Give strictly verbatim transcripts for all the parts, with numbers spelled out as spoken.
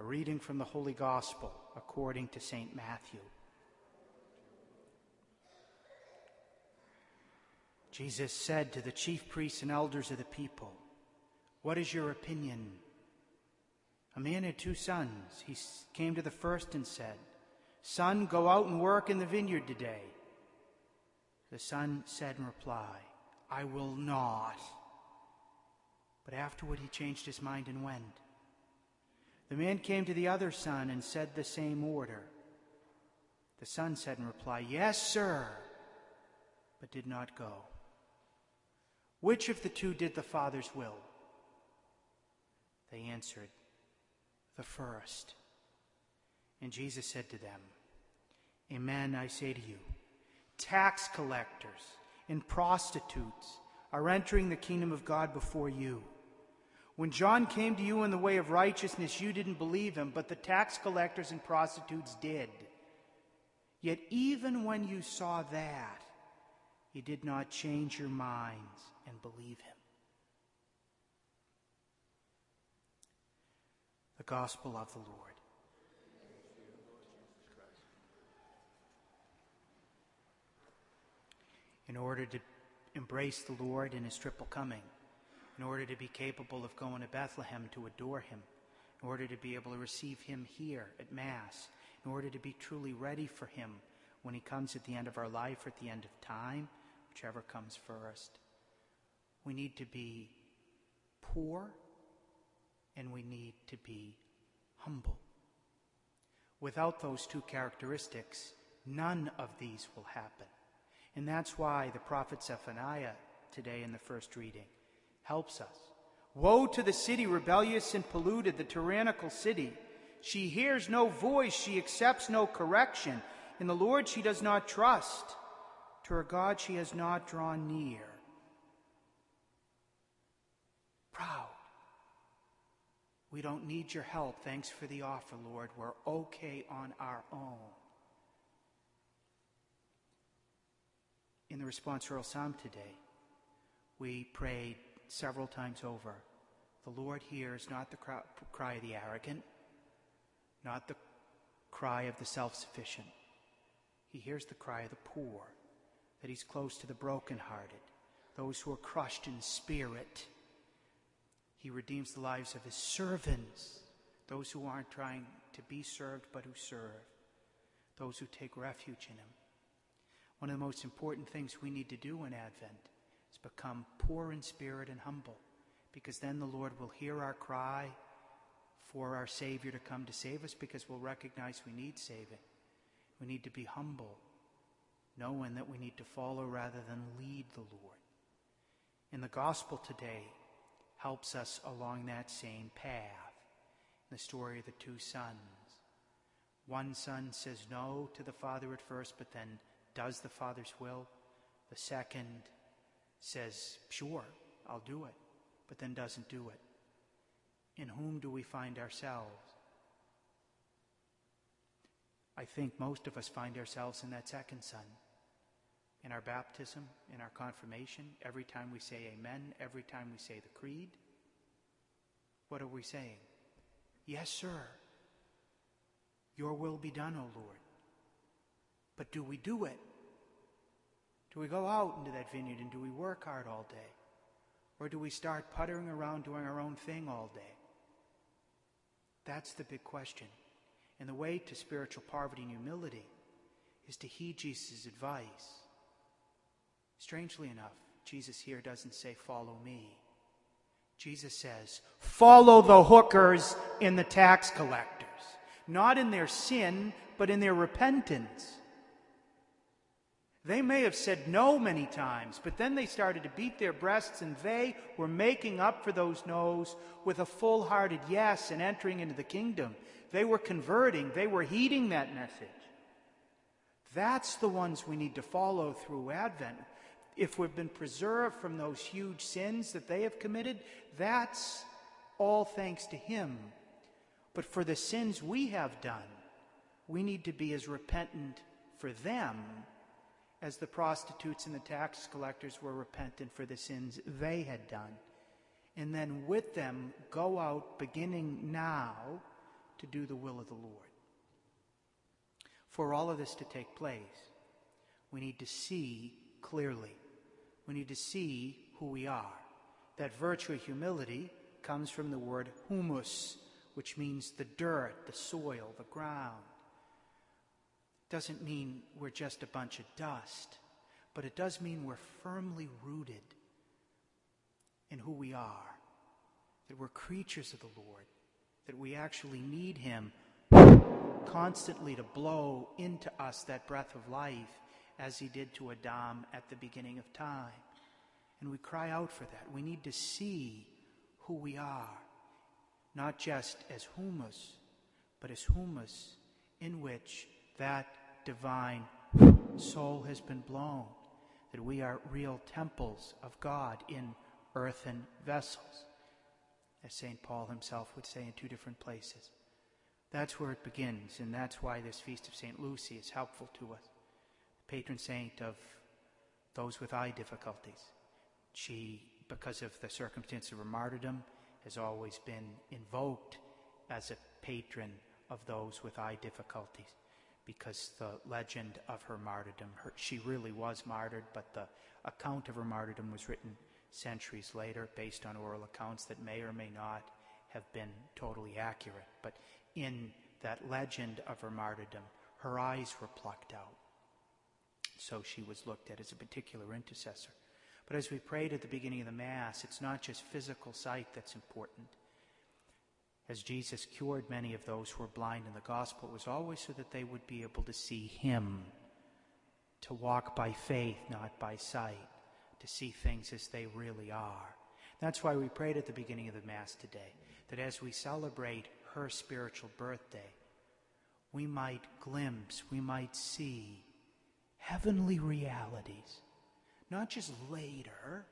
A reading from the Holy Gospel according to Saint Matthew. Jesus said to the chief priests and elders of the people, "What is your opinion?" A man had two sons. He came to the first and said, "Son, go out and work in the vineyard today." The son said in reply, "I will not." But afterward he changed his mind and went. The man came to the other son and said the same order. The son said in reply, "Yes, sir," but did not go. Which of the two did the Father's will? They answered, "The first." And Jesus said to them, "Amen, I say to you, tax collectors and prostitutes are entering the kingdom of God before you. When John came to you in the way of righteousness, you didn't believe him, but the tax collectors and prostitutes did. Yet even when you saw that, you did not change your minds and believe him." The Gospel of the Lord. In order to embrace the Lord in his triple coming, in order to be capable of going to Bethlehem to adore him, in order to be able to receive him here at Mass, in order to be truly ready for him when he comes at the end of our life or at the end of time, whichever comes first, we need to be poor and we need to be humble. Without those two characteristics, none of these will happen. And that's why the prophet Zephaniah today in the first reading helps us. Woe to the city, rebellious and polluted, the tyrannical city. She hears no voice, she accepts no correction. In the Lord she does not trust. To her God she has not drawn near. Proud. We don't need your help. Thanks for the offer, Lord. We're okay on our own. In the responsorial psalm today, we prayed several times over, the Lord hears not the cry of the arrogant, not the cry of the self-sufficient. He hears the cry of the poor, that he's close to the brokenhearted, those who are crushed in spirit. He redeems the lives of his servants, those who aren't trying to be served but who serve, those who take refuge in him. One of the most important things we need to do in Advent is become poor in spirit and humble, because then the Lord will hear our cry for our Savior to come to save us, because we'll recognize we need saving. We need to be humble, knowing that we need to follow rather than lead the Lord. And the gospel today helps us along that same path. In the story of the two sons, one son says no to the father at first, but then does the Father's will. The second says, "Sure, I'll do it," but then doesn't do it. In whom do we find ourselves? I think most of us find ourselves in that second son. In our baptism, in our confirmation, every time we say amen, every time we say the creed, what are we saying? Yes, sir. Your will be done, O Lord. But do we do it? Do we go out into that vineyard and do we work hard all day? Or do we start puttering around doing our own thing all day? That's the big question. And the way to spiritual poverty and humility is to heed Jesus' advice. Strangely enough, Jesus here doesn't say, "Follow me." Jesus says, "Follow the hookers and the tax collectors." Not in their sin, but in their repentance. They may have said no many times, but then they started to beat their breasts, and they were making up for those no's with a full-hearted yes and entering into the kingdom. They were converting. They were heeding that message. That's the ones we need to follow through Advent. If we've been preserved from those huge sins that they have committed, that's all thanks to him. But for the sins we have done, we need to be as repentant for them as the prostitutes and the tax collectors were repentant for the sins they had done. And then with them, go out beginning now to to do the will of the Lord. For all of this to take place, we need to see clearly. We need to see who we are. That virtue of humility comes from the word humus, which means the dirt, the soil, the ground. It doesn't mean we're just a bunch of dust, but it does mean we're firmly rooted in who we are, that we're creatures of the Lord, that we actually need Him constantly to blow into us that breath of life as He did to Adam at the beginning of time. And we cry out for that. We need to see who we are, not just as humus, but as humus in which that divine soul has been blown, that we are real temples of God in earthen vessels, as Saint Paul himself would say in two different places. That's where it begins, and that's why this feast of Saint Lucy is helpful to us, patron saint of those with eye difficulties. She, because of the circumstance of her martyrdom, has always been invoked as a patron of those with eye difficulties, because the legend of her martyrdom, her, she really was martyred, but the account of her martyrdom was written centuries later based on oral accounts that may or may not have been totally accurate. But in that legend of her martyrdom, her eyes were plucked out. So she was looked at as a particular intercessor. But as we prayed at the beginning of the Mass, it's not just physical sight that's important. As Jesus cured many of those who were blind in the gospel, it was always so that they would be able to see Him, to walk by faith, not by sight, to see things as they really are. That's why we prayed at the beginning of the Mass today, that as we celebrate her spiritual birthday, we might glimpse, we might see heavenly realities, not just later,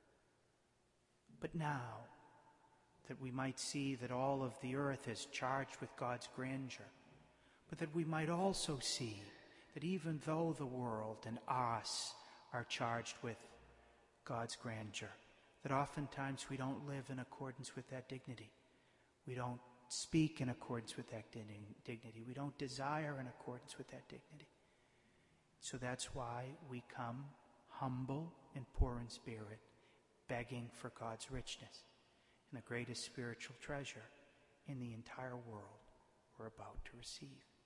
but now, that we might see that all of the earth is charged with God's grandeur, but that we might also see that even though the world and us are charged with God's grandeur, that oftentimes we don't live in accordance with that dignity. We don't speak in accordance with that dignity. We don't desire in accordance with that dignity. So that's why we come humble and poor in spirit, begging for God's richness and the greatest spiritual treasure in the entire world we're about to receive.